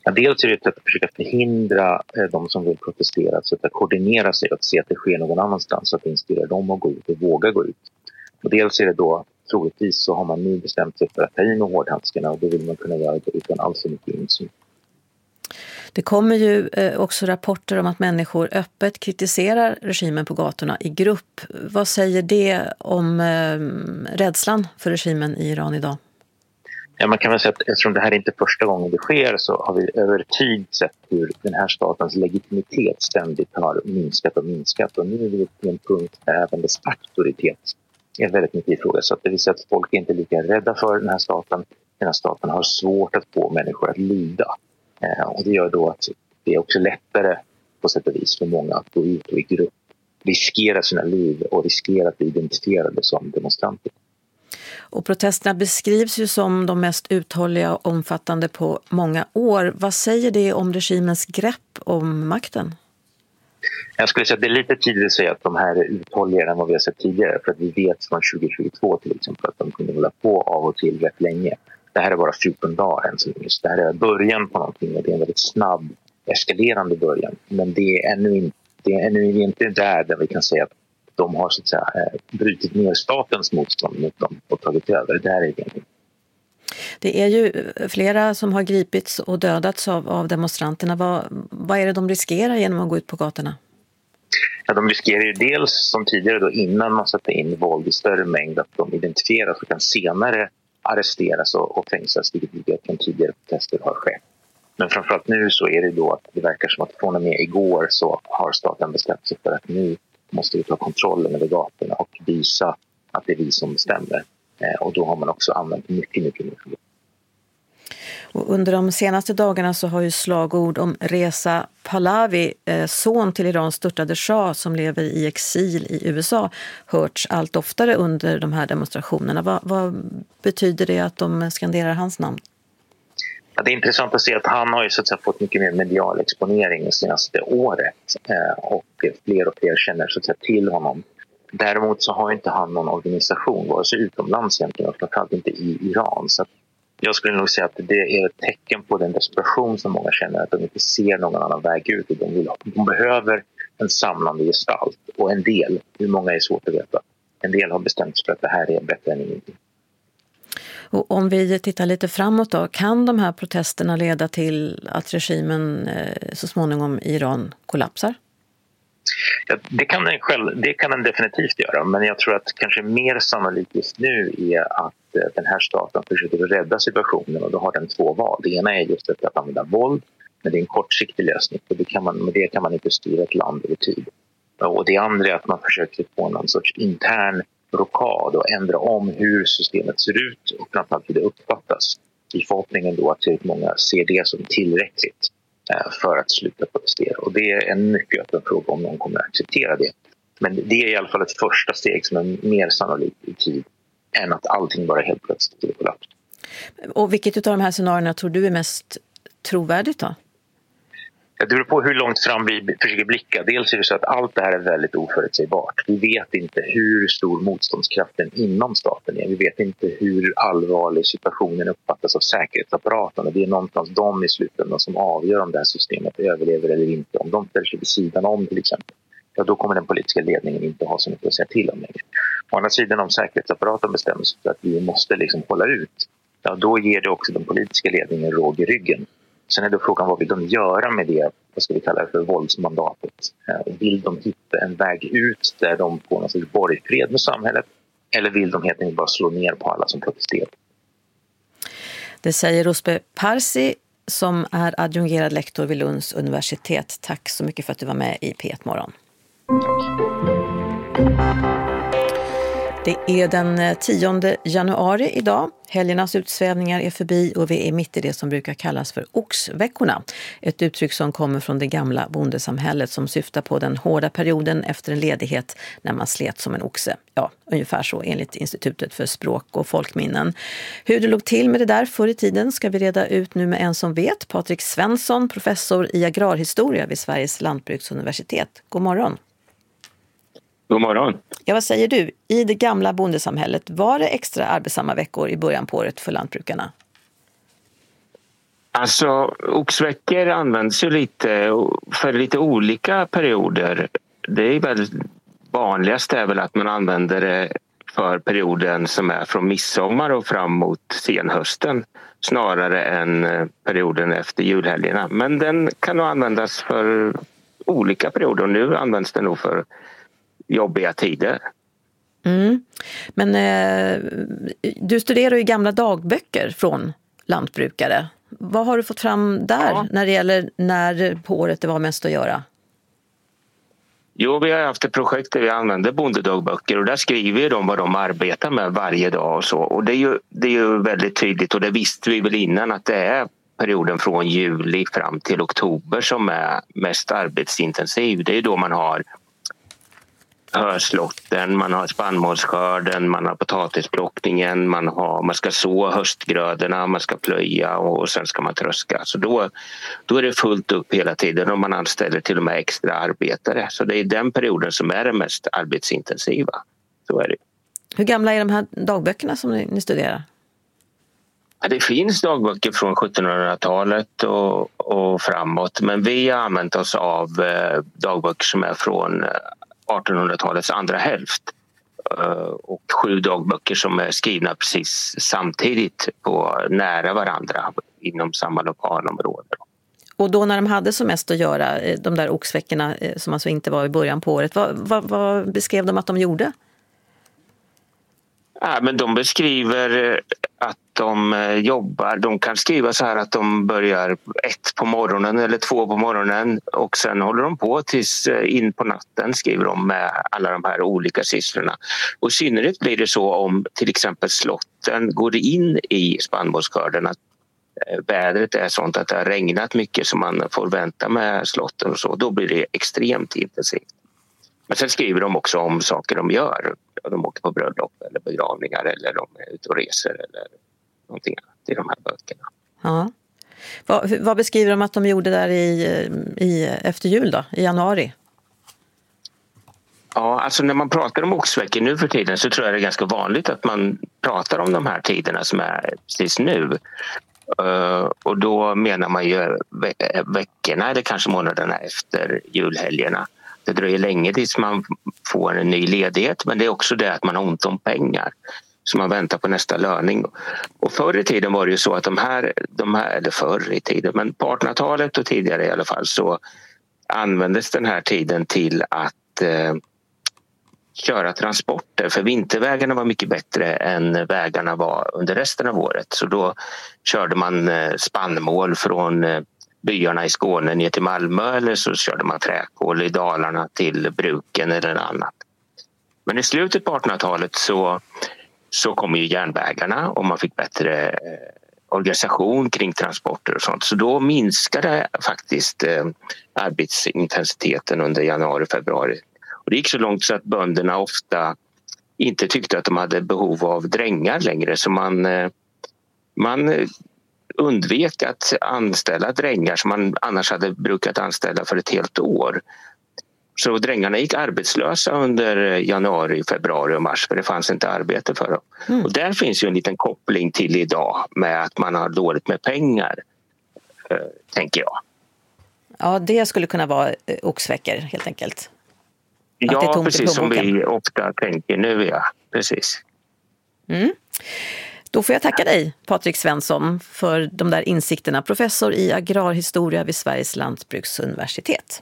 Ja, dels är det att försöka förhindra de som vill protestera, så att koordinera sig och se att det sker någon annanstans, så att inspirera dem att gå ut och våga gå ut. Och dels är det då, troligtvis så har man nu bestämt sig för att ta in med hårdhandskarna, och då vill man kunna göra det utan alls så mycket insyn. Det kommer ju också rapporter om att människor öppet kritiserar regimen på gatorna i grupp. Vad säger det om rädslan för regimen i Iran idag? Ja, man kan väl säga att eftersom det här är inte första gången det sker, så har vi över tid sett hur den här statens legitimitet ständigt har minskat och minskat. Och nu är vi på en punkt där även dess auktoritet är väldigt mycket ifrågasatt. Det vill säga att folk är inte lika rädda för den här staten. Den här staten har svårt att få människor att lyda. Och det gör då att det är också lättare på sätt och vis för många att gå ut och i grupp riskera sina liv och riskera att bli identifierade som demonstranter. Och protesterna beskrivs ju som de mest uthålliga och omfattande på många år. Vad säger det om regimens grepp om makten? Jag skulle säga att det är lite tidigt att säga att de här är uthålligare än vad vi har sett tidigare. För att vi vet från 2022 till exempel att de kunde hålla på av och till rätt länge. Det här är bara 14 dagar än så länge. Det här är början på någonting, och det är en väldigt snabb eskalerande början. Men det är ännu inte där vi kan säga att de har så att säga brutit ner statens motstånd mot dem och tagit över. Det här är det. Det är ju flera som har gripits och dödats av demonstranterna. Vad är det de riskerar genom att gå ut på gatorna? Ja, de riskerar ju dels som tidigare då, innan man sätter in våld i större mängd, att de identifieras och kan senare arresteras och fängslas, vilket från tidigare protester har skett. Men framförallt nu så är det då att det verkar som att från och med igår så har staten bestämt sig för att nu måste vi ta kontrollen över gatorna och visa att det är vi som bestämmer. Och då har man också använt mycket. Och under de senaste dagarna så har ju slagord om Reza Pahlavi, son till Irans störtade shah som lever i exil i USA, hörts allt oftare under de här demonstrationerna. Vad betyder det att de skanderar hans namn? Ja, det är intressant att se att han har ju så att säga fått mycket mer medial exponering det senaste året, och fler känner så att säga till honom. Däremot så har inte han någon organisation, vare sig utomlands egentligen och framförallt inte i Iran. Så jag skulle nog säga att det är ett tecken på den desperation som många känner, att de inte ser någon annan väg ut. De behöver en samlande gestalt, och en del, hur många är svårt att veta, en del har bestämt sig för att det här är bättre än ingenting. Och om vi tittar lite framåt då, kan de här protesterna leda till att regimen så småningom i Iran kollapsar? Ja, det kan den definitivt göra, men jag tror att kanske mer sannolikt just nu är att den här staten försöker rädda situationen, och då har den två val. Det ena är just att använda våld, men det är en kortsiktig lösning, för med det kan man inte styra ett land över tid. Och det andra är att man försöker få någon sorts intern rockad och ändra om hur systemet ser ut och framförallt hur det uppfattas, i förhoppningen då att många ser det som tillräckligt för att sluta protestera. Och det är en mycket öppen fråga om någon kommer att acceptera det. Men det är i alla fall ett första steg som är mer sannolikt i tid än att allting bara helt plötsligt skulle kollapsa. Och vilket av de här scenarierna tror du är mest trovärdigt då? Det beror på hur långt fram vi försöker blicka. Dels är det så att allt det här är väldigt oförutsägbart. Vi vet inte hur stor motståndskraften inom staten är. Vi vet inte hur allvarlig situationen uppfattas av säkerhetsapparaten. Och det är någonstans de i slutändan som avgör om det här systemet överlever eller inte. Om de ställer sig vid sidan om till exempel, ja, då kommer den politiska ledningen inte ha så mycket att säga till om längre. Å andra sidan, om säkerhetsapparaten bestämmer sig för att vi måste hålla ut, ja, då ger det också den politiska ledningen råg i ryggen. Sen är då frågan, vad vill de göra med det, vad ska vi kalla det för, våldsmandatet? Vill de hitta en väg ut där de får någon sorts borgfred med samhället, eller vill de helt enkelt bara slå ner på alla som protesterar? Det säger Ruspe Parsi som är adjungerad lektor vid Lunds universitet. Tack så mycket för att du var med i P1 Morgon. Det är den 10 januari idag. Helgernas utsvävningar är förbi och vi är mitt i det som brukar kallas för oxveckorna. Ett uttryck som kommer från det gamla bondesamhället som syftar på den hårda perioden efter en ledighet när man slet som en oxe. Ja, ungefär så enligt Institutet för språk och folkminnen. Hur det låg till med det där förr i tiden ska vi reda ut nu med en som vet. Patrik Svensson, professor i agrarhistoria vid Sveriges lantbruksuniversitet. God morgon. God morgon. Ja, vad säger du? I det gamla bondesamhället, var det extra arbetsamma veckor i början på året för lantbrukarna? Alltså oxveckor används ju lite för lite olika perioder. Det är väl vanligast är väl att man använder det för perioden som är från midsommar och fram mot senhösten snarare än perioden efter julhelgerna. Men den kan nog användas för olika perioder och nu används den nog för jobbiga tider. Mm. Men du studerar ju gamla dagböcker från lantbrukare. Vad har du fått fram där när det gäller när på året det var mest att göra? Jo, vi har haft ett projekt där vi använder bondedagböcker och där skriver de vad de arbetar med varje dag och så. Och det är ju väldigt tydligt och det visste vi väl innan att det är perioden från juli fram till oktober som är mest arbetsintensiv. Det är då man har hörslotten, man har spannmålsskörden, man har potatisplockningen, man ska så höstgrödorna, man ska plöja och sen ska man tröska. Så då är det fullt upp hela tiden och man anställer till och med extra arbetare. Så det är den perioden som är den mest arbetsintensiva. Så är det. Hur gamla är de här dagböckerna som ni studerar? Ja, det finns dagböcker från 1700-talet och framåt men vi har använt oss av dagböcker som är från 1800-talets andra hälft och 7 dagböcker som är skrivna precis samtidigt på nära varandra inom samma lokalområde. Och då när de hade så mest att göra, de där oxveckorna som alltså inte var i början på året, vad beskrev de att de gjorde? Ja, men de beskriver att de jobbar. De kan skriva så här att de börjar 1 på morgonen eller 2 på morgonen och sen håller de på tills in på natten skriver de med alla de här olika sysslorna. Och i synnerhet blir det så om till exempel slotten går in i spannmålsskörden att vädret är sånt att det har regnat mycket så man får vänta med slotten och så. Då blir det extremt intensivt. Men sen skriver de också om saker de gör. De åker på bröllop eller begravningar eller de är ute och reser eller någonting annat i de här böckerna. Ja. Vad beskriver de att de gjorde där i efter jul då, i januari? Ja, alltså när man pratar om oxveckor nu för tiden så tror jag det är ganska vanligt att man pratar om de här tiderna som är precis nu. Och då menar man ju veckorna eller kanske månaderna efter julhelgerna. Det dröjer länge tills man får en ny ledighet men det är också det att man har ont om pengar. Så man väntar på nästa löning. Och förr i tiden var det ju så att de här eller förr i tiden, men på 1800-talet och tidigare i alla fall så användes den här tiden till att köra transporter. För vintervägarna var mycket bättre än vägarna var under resten av året. Så då körde man spannmål från byarna i Skåne ner till Malmö eller så körde man träkol i Dalarna till bruken eller annat. Men i slutet på 1800-talet så kom ju järnvägarna och man fick bättre organisation kring transporter och sånt. Så då minskade faktiskt arbetsintensiteten under januari och februari. Och det gick så långt så att bönderna ofta inte tyckte att de hade behov av drängar längre. Så man undvek att anställa drängar som man annars hade brukat anställa för ett helt år. Så drängarna gick arbetslösa under januari, februari och mars för det fanns inte arbete för dem. Och där finns ju en liten koppling till idag med att man har dåligt med pengar, tänker jag. Ja, det skulle kunna vara oxveckor helt enkelt. Ja, precis som vi ofta tänker nu, ja. Precis. Mm. Då får jag tacka dig, Patrik Svensson, för de där insikterna. Professor i agrarhistoria vid Sveriges lantbruksuniversitet.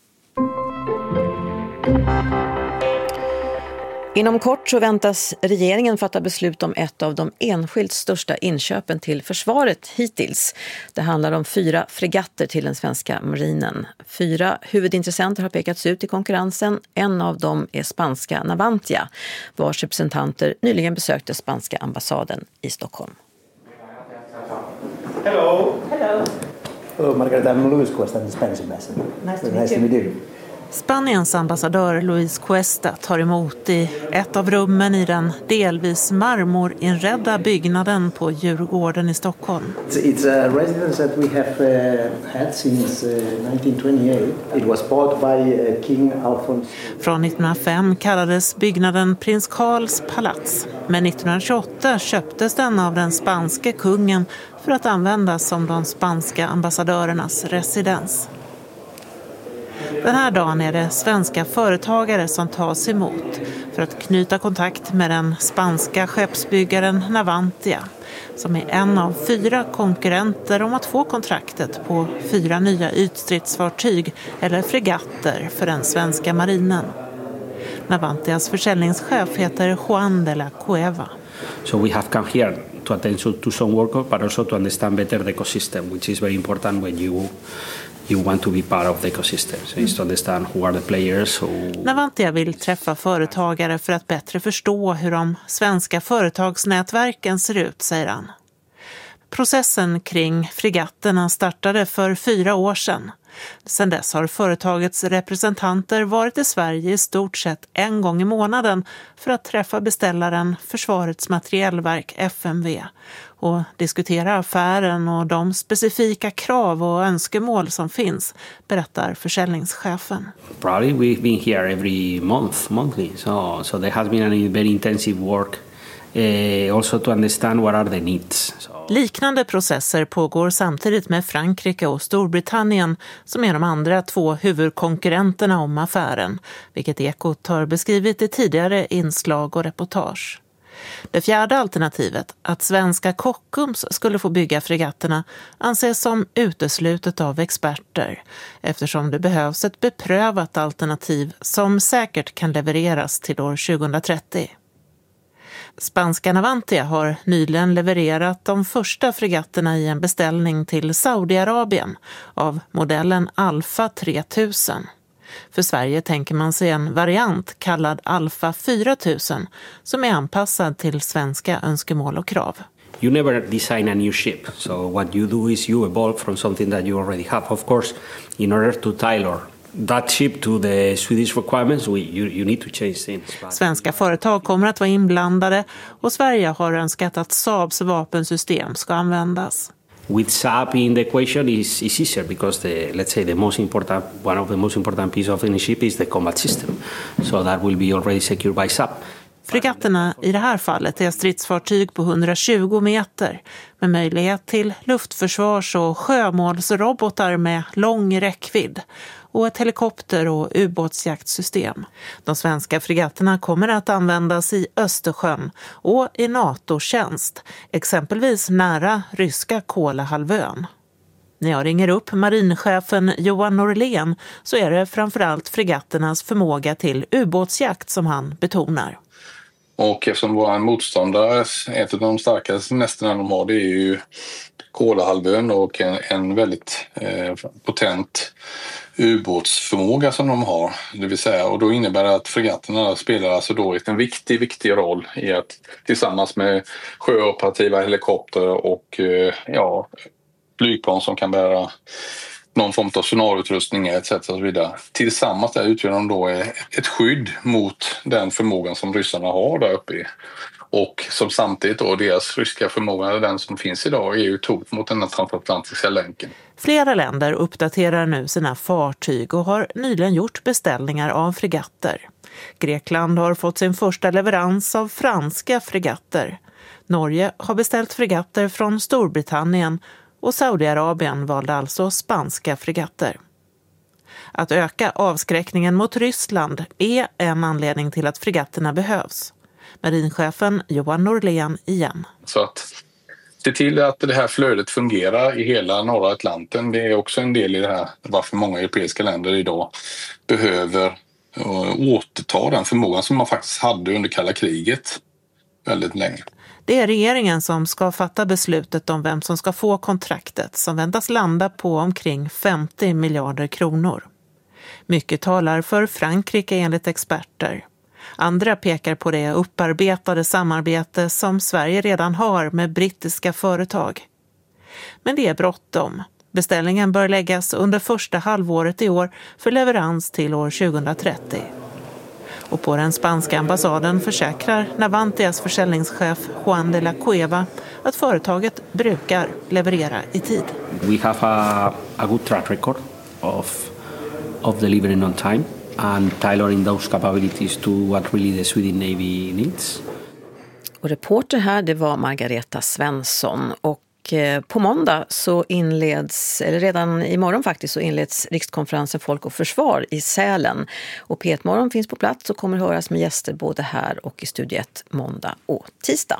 Inom kort så väntas regeringen fatta beslut om ett av de enskilt största inköpen till försvaret hittills. Det handlar om 4 fregatter till den svenska marinen. 4 huvudintressenter har pekats ut i konkurrensen. En av dem är spanska Navantia, vars representanter nyligen besökte spanska ambassaden i Stockholm. Hello. Hello. Hello, Margareta. I'm Luis Cuesta, the Spanish ambassador. Nice to meet you. Spaniens ambassadör Luis Cuesta tar emot i ett av rummen i den delvis marmorinredda byggnaden på Djurgården i Stockholm. It's a residence that we have had since 1928. It was bought by King Alphonse. Från 1905 kallades byggnaden Prins Carls palats, men 1928 köptes den av den spanske kungen för att användas som de spanska ambassadörernas residens. Den här dagen är det svenska företagare som tas emot för att knyta kontakt med den spanska skeppsbyggaren Navantia, som är en av 4 konkurrenter om att få kontraktet på 4 nya ytstridsfartyg eller fregatter för den svenska marinen. Navantias försäljningschef heter Juan de la Cueva. So we have come here to attend to some work, but also to understand better the ecosystem, which is very important when you want to be part of the ecosystem. So it's to understand who are the players. Navantia vill träffa företagare för att bättre förstå hur de svenska företagsnätverken ser ut, säger han. Processen kring fregatterna startade för 4 år sedan. Sedan dess har företagets representanter varit i Sverige i stort sett en gång i månaden för att träffa beställaren Försvarets materielverk FMV och diskutera affären och de specifika krav och önskemål som finns, berättar försäljningschefen. Probably we've been here every monthly, so there has been a very intensive work also to understand what are the needs. Liknande processer pågår samtidigt med Frankrike och Storbritannien som är de andra 2 huvudkonkurrenterna om affären, vilket Ekot har beskrivit i tidigare inslag och reportage. Det 4:e alternativet, att svenska Kockums skulle få bygga fregatterna, anses som uteslutet av experter eftersom det behövs ett beprövat alternativ som säkert kan levereras till år 2030. Spanska Navantia har nyligen levererat de första fregatterna i en beställning till Saudiarabien av modellen Alfa 3000. För Sverige tänker man sig en variant kallad Alfa 4000 som är anpassad till svenska önskemål och krav. You never design a new ship. So what you do is you evolve from something that you already have. Of course, in order to tailor that ship to the Swedish requirements, you need to change things. Svenska företag kommer att vara inblandade och Sverige har önskat att Saabs vapensystem ska användas. With Saab in the equation is easier because one of the most important piece of any ship is the combat system. So that will be already secured by Saab. Fregatterna i det här fallet är stridsfartyg på 120 meter med möjlighet till luftförsvars- och sjömålsrobotar med lång räckvidd och ett helikopter- och ubåtsjaktsystem. De svenska fregatterna kommer att användas i Östersjön och i NATO-tjänst, exempelvis nära ryska Kolahalvön. När jag ringer upp marinchefen Johan Norlén så är det framförallt fregatternas förmåga till ubåtsjakt som han betonar. Och eftersom våra motståndare, ett av de starkaste nästarna de har, det är ju Kolahalvön och en väldigt potent ubåtsförmåga som de har. Det vill säga, och då innebär det att fregatterna spelar alltså då en viktig roll i att tillsammans med sjöoperativa helikopter och flygplan som kan bära någon form av sonarutrustning etc. och så vidare. Tillsammans där utgör de då ett skydd mot den förmågan som ryssarna har där uppe. Och som samtidigt då deras ryska förmåga, den som finns idag, är ju ett hot mot den transatlantiska länken. Flera länder uppdaterar nu sina fartyg och har nyligen gjort beställningar av fregatter. Grekland har fått sin första leverans av franska fregatter. Norge har beställt fregatter från Storbritannien och Saudiarabien valde alltså spanska fregatter. Att öka avskräckningen mot Ryssland är en anledning till att fregatterna behövs. Marinchefen Johan Norlén igen. Så att se till att det här flödet fungerar i hela norra Atlanten, det är också en del i det här varför många europeiska länder idag behöver återta den förmågan som man faktiskt hade under kalla kriget väldigt länge. Det är regeringen som ska fatta beslutet om vem som ska få kontraktet som väntas landa på omkring 50 miljarder kronor. Mycket talar för Frankrike enligt experter. Andra pekar på det upparbetade samarbete som Sverige redan har med brittiska företag. Men det är bråttom. Beställningen bör läggas under första halvåret i år för leverans till år 2030. Och på den spanska ambassaden försäkrar Navantias försäljningschef Juan de la Cueva att företaget brukar leverera i tid. We have a good track record of delivering on time and tailoring those capabilities to what really the Swedish Navy needs. Och reporter här, det var Margareta Svensson. Och på måndag så inleds, eller redan imorgon faktiskt, så inleds rikskonferensen Folk och Försvar i Sälen. Och P1-morgon finns på plats och kommer höras med gäster både här och i Studio 1 måndag och tisdag.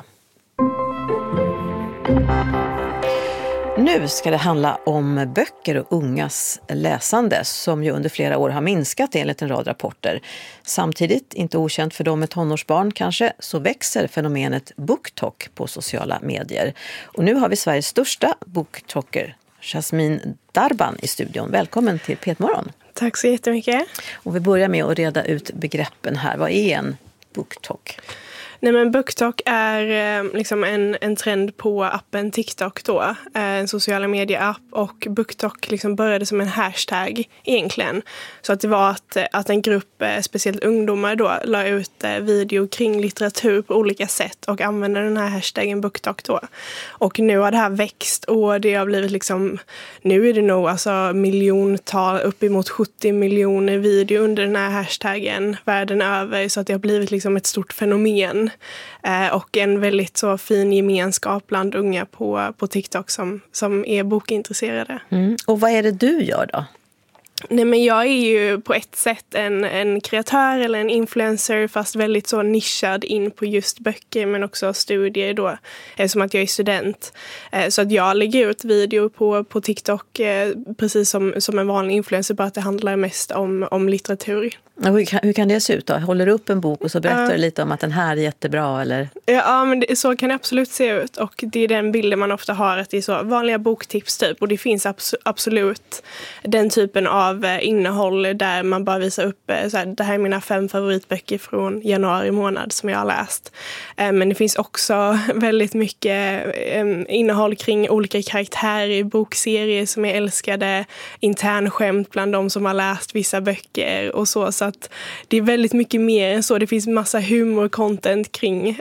Nu ska det handla om böcker och ungas läsande som ju under flera år har minskat enligt en rad rapporter. Samtidigt, inte okänt för dem med tonårsbarn kanske, så växer fenomenet BookTok på sociala medier. Och nu har vi Sveriges största BookToker, Jasmine Darban, i studion. Välkommen till P1-morgon. Tack så jättemycket. Och vi börjar med att reda ut begreppen här. Vad är en BookTok? Nej, men BookTok är liksom en trend på appen TikTok då, en sociala medieapp, och BookTok liksom började som en hashtag egentligen. Så att det var att en grupp, speciellt ungdomar då, la ut video kring litteratur på olika sätt och använde den här hashtaggen BookTok då. Och nu har det här växt och det har blivit liksom, nu är det nog alltså miljontal, uppemot 70 miljoner video under den här hashtaggen världen över, så att det har blivit liksom ett stort fenomen. Och en väldigt så fin gemenskap bland unga på TikTok som är bokintresserade. Och vad är det du gör då? Nej, men jag är ju på ett sätt en kreatör eller en influencer, fast väldigt så nischad in på just böcker men också studier då, som att jag är student. Så att jag lägger ut video på TikTok precis som en vanlig influencer, bara att det handlar mest om litteratur. Hur kan det se ut då? Håller du upp en bok och så berättar du lite om att den här är jättebra, eller? Ja, men så kan det absolut se ut, och det är den bilden man ofta har, att det är så vanliga boktips typ, och det finns absolut den typen av innehåll där man bara visar upp så här, det här är mina 5 favoritböcker från januari månad som jag har läst. Men det finns också väldigt mycket innehåll kring olika karaktärer i bokserier som är älskade, internskämt bland de som har läst vissa böcker och så att det är väldigt mycket mer än så. Det finns massa humor-content kring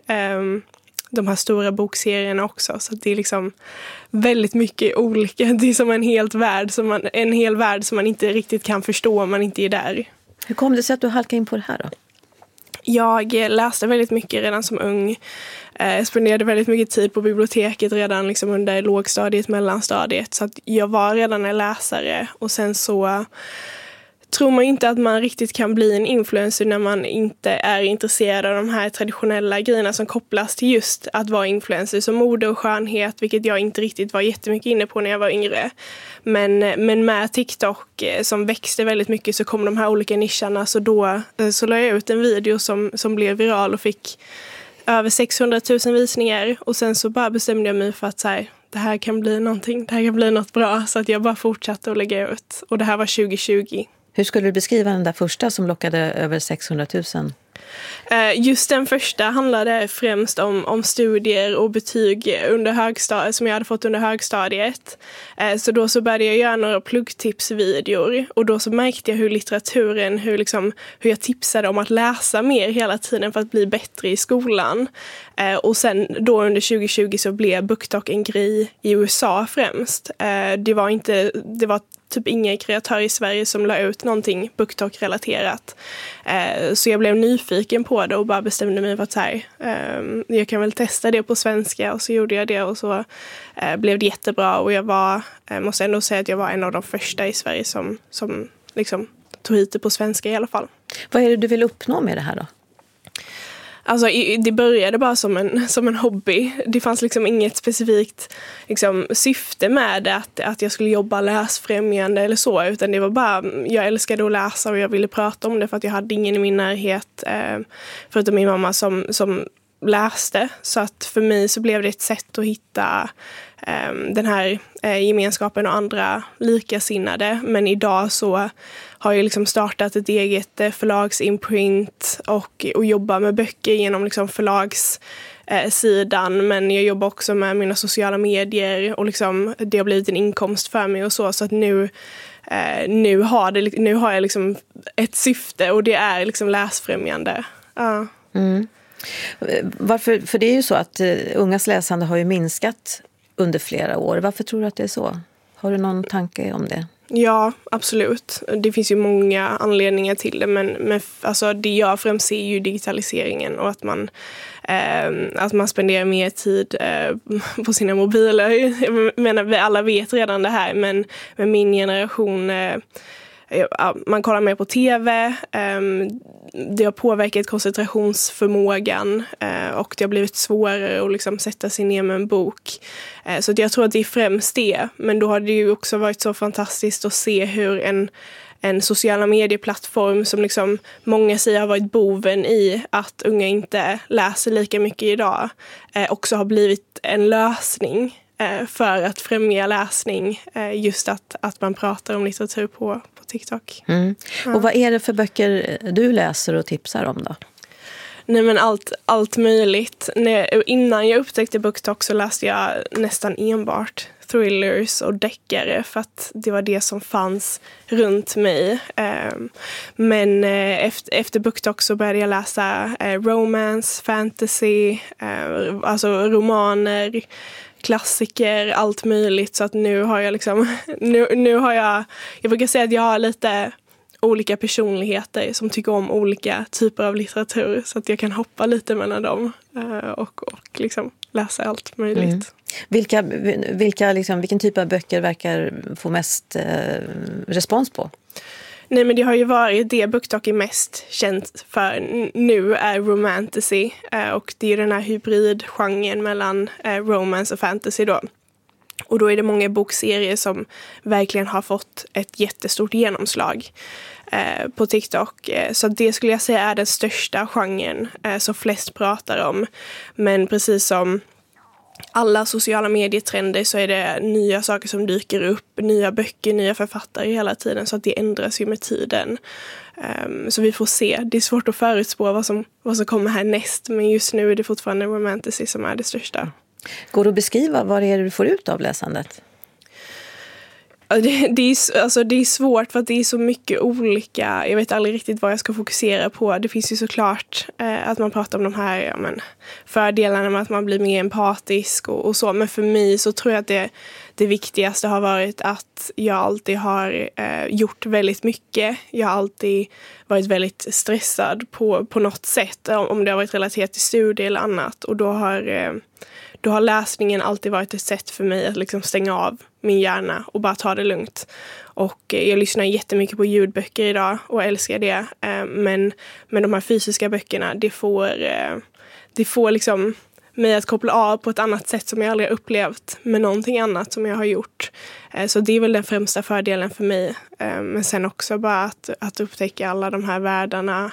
de här stora bokserierna också. Så att det är liksom väldigt mycket olika. Det är som en hel värld som man inte riktigt kan förstå om man inte är där. Hur kom det sig att du halkade in på det här då? Jag läste väldigt mycket redan som ung. Jag spenderade väldigt mycket tid på biblioteket redan liksom under lågstadiet, mellanstadiet. Så att jag var redan en läsare, och sen så tror man inte att man riktigt kan bli en influencer när man inte är intresserad av de här traditionella grejerna som kopplas till just att vara influencer, som mode och skönhet, vilket jag inte riktigt var jättemycket inne på när jag var yngre. Men med TikTok som växte väldigt mycket så kom de här olika nischerna, så då så la jag ut en video som blev viral och fick över 600 000 visningar, och sen så bara bestämde jag mig för att så här, det här kan bli någonting, det här kan bli något bra, så att jag bara fortsatte att lägga ut, och det här var 2020. Hur skulle du beskriva den där första som lockade över 600 000? Just den första handlade främst om studier och betyg under högstadiet, som jag hade fått under högstadiet. Så då så började jag göra några pluggtipsvideor, och då så märkte jag hur litteraturen, hur jag tipsade om att läsa mer hela tiden för att bli bättre i skolan. Och sen då under 2020 så blev BookTok en grej i USA främst. Det var typ inga kreatörer i Sverige som la ut någonting BookTok-relaterat. Så jag blev nyfiken på det och bara bestämde mig för att jag kan väl testa det på svenska, och så gjorde jag det, och så blev det jättebra, och jag måste ändå säga att jag var en av de första i Sverige som liksom tog hit det på svenska i alla fall. Vad är det du vill uppnå med det här då? Alltså, det började bara som en hobby. Det fanns liksom inget specifikt liksom syfte med det, att jag skulle jobba läsfrämjande eller så, utan det var bara, jag älskade att läsa och jag ville prata om det för att jag hade ingen i min närhet förutom min mamma som läste. Så att för mig så blev det ett sätt att hitta den här gemenskapen och andra likasinnade. Men idag så har jag liksom startat ett eget förlagsimprint och jobbar med böcker genom liksom sidan, men jag jobbar också med mina sociala medier och liksom, det har blivit en inkomst för mig och så att nu har jag liksom ett syfte och det är liksom läsfrämjande. Ja. Mm. Varför? För det är ju så att ungas läsande har ju minskat under flera år. Varför tror du att det är så? Har du någon tanke om det? Ja, absolut. Det finns ju många anledningar till det, men alltså, det jag främst ser är ju digitaliseringen och att man spenderar mer tid på sina mobiler. Jag menar, vi alla vet redan det här, men med min generation, man kollar mer på tv, det har påverkat koncentrationsförmågan och det har blivit svårare att liksom sätta sig ner med en bok. Så jag tror att det är främst det, men då har det ju också varit så fantastiskt att se hur en sociala medieplattform som liksom många säger har varit boven i att unga inte läser lika mycket idag också har blivit en lösning för att främja läsning, just att man pratar om litteratur på TikTok. Mm. Och vad är det för böcker du läser och tipsar om då? Nej, men allt möjligt. Innan jag upptäckte BookTok så läste jag nästan enbart thrillers och deckare för att det var det som fanns runt mig. Men efter BookTok så började jag läsa romance, fantasy, alltså romaner, klassiker, allt möjligt. Så att nu har jag liksom, jag brukar säga att jag har lite olika personligheter som tycker om olika typer av litteratur, så att jag kan hoppa lite mellan dem och liksom läsa allt möjligt. Vilken typ av böcker verkar få mest respons på? Nej, men det har ju varit det BookTok är mest känt för nu är romantasy, och det är den här hybridgenren mellan romance och fantasy då. Och då är det många bokserier som verkligen har fått ett jättestort genomslag på TikTok. Så det skulle jag säga är den största genren som flest pratar om. Men precis som alla sociala medietrender så är det nya saker som dyker upp, nya böcker, nya författare hela tiden, så att det ändras ju med tiden. Så vi får se. Det är svårt att förutspå vad som kommer här näst, men just nu är det fortfarande romantasy som är det största. Går det att beskriva vad det är du får ut av läsandet? Det är svårt för att det är så mycket olika. Jag vet aldrig riktigt vad jag ska fokusera på. Det finns ju såklart att man pratar om de här fördelarna med att man blir mer empatisk och så. Men för mig så tror jag att det viktigaste har varit att jag alltid har gjort väldigt mycket. Jag har alltid varit väldigt stressad på något sätt. Om det har varit relaterat till studier eller annat. Och då har läsningen alltid varit ett sätt för mig att liksom stänga av min hjärna och bara ta det lugnt. Och jag lyssnar jättemycket på ljudböcker idag och älskar det. Men de här fysiska böckerna, det får liksom mig att koppla av på ett annat sätt som jag aldrig har upplevt med någonting annat som jag har gjort. Så det är väl den främsta fördelen för mig. Men sen också bara att upptäcka alla de här världarna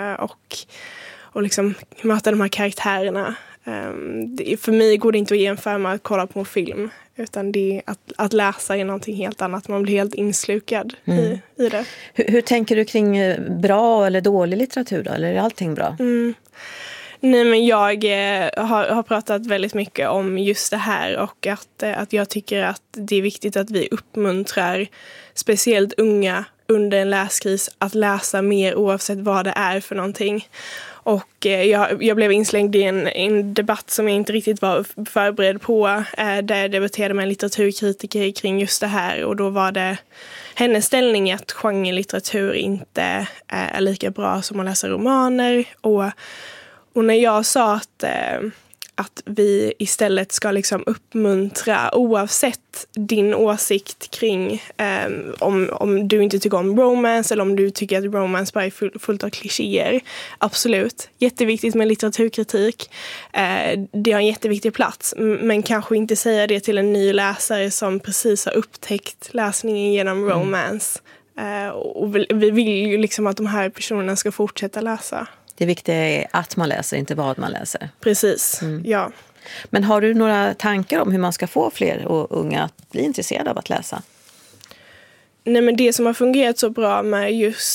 och liksom möta de här karaktärerna. För mig går det inte att jämföra med att kolla på en film, utan det är att läsa är någonting helt annat. Man blir helt inslukad i det. Hur tänker du kring bra eller dålig litteratur då? Eller är allting bra? Nej, men jag har pratat väldigt mycket om just det här, och att jag tycker att det är viktigt att vi uppmuntrar speciellt unga under en läskris att läsa mer oavsett vad det är för någonting. Och jag blev inslängd i en debatt som jag inte riktigt var förberedd på, där jag debatterade med en litteraturkritiker kring just det här, och då var det hennes ställning att genrelitteratur inte är lika bra som att läsa romaner, och när jag sa att vi istället ska liksom uppmuntra, oavsett din åsikt kring om du inte tycker om romance eller om du tycker att romance bara är fullt av klichéer. Absolut, jätteviktigt med litteraturkritik. Det har en jätteviktig plats, men kanske inte säga det till en ny läsare som precis har upptäckt läsningen genom romance. Och vi vill ju liksom att de här personerna ska fortsätta läsa. Det viktiga är att man läser, inte vad man läser. Precis, ja. Men har du några tankar om hur man ska få fler och unga att bli intresserade av att läsa? Nej, men det som har fungerat så bra med just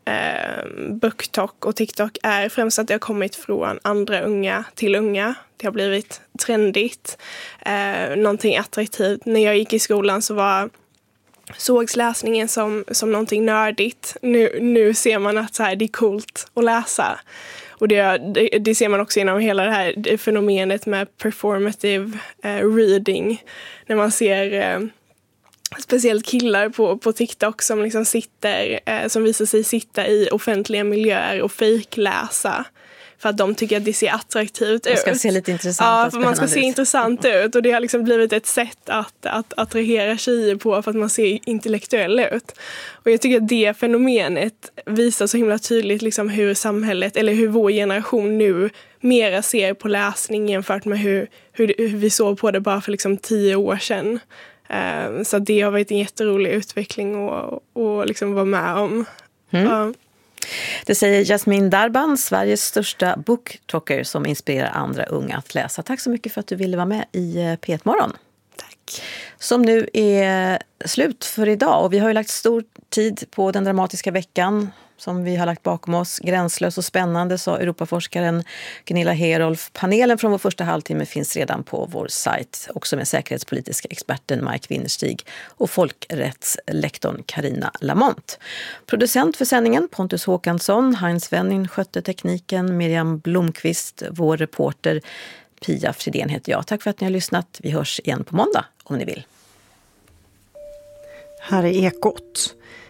BookTok och TikTok är främst att det har kommit från andra unga till unga. Det har blivit trendigt, någonting attraktivt. När jag gick i skolan så sågs läsningen som någonting nördigt. Nu ser man att så här, det är coolt att läsa. Och det ser man också genom hela det här fenomenet med performative reading. När man ser speciellt killar på TikTok som liksom som visar sig sitta i offentliga miljöer och fejkläsa. För att de tycker att det ser attraktivt ut. Man ska se lite intressant ut. Ja, för man ska se intressant ut. Och det har liksom blivit ett sätt att attrahera tjejer på för att man ser intellektuell ut. Och jag tycker att det fenomenet visar så himla tydligt liksom hur samhället, eller hur vår generation nu mera ser på läsning jämfört med hur vi såg på det bara för liksom 10 år sedan. Så det har varit en jätterolig utveckling att liksom vara med om. Ja. Det säger Jasmin Darban, Sveriges största booktalker som inspirerar andra unga att läsa. Tack så mycket för att du ville vara med i P1 Morgon. Tack. Som nu är slut för idag, och vi har ju lagt stor tid på den dramatiska veckan som vi har lagt bakom oss. Gränslös och spännande, sa Europaforskaren Gunilla Herolf. Panelen från vår första halvtimme finns redan på vår sajt, också med säkerhetspolitiska experten Mike Winnerstig och folkrättslektorn Carina Lamont. Producent för sändningen Pontus Håkansson, Heinz Wenning skötte tekniken, Miriam Blomqvist, vår reporter Pia Fridén heter jag. Tack för att ni har lyssnat. Vi hörs igen på måndag om ni vill. Här är Ekot.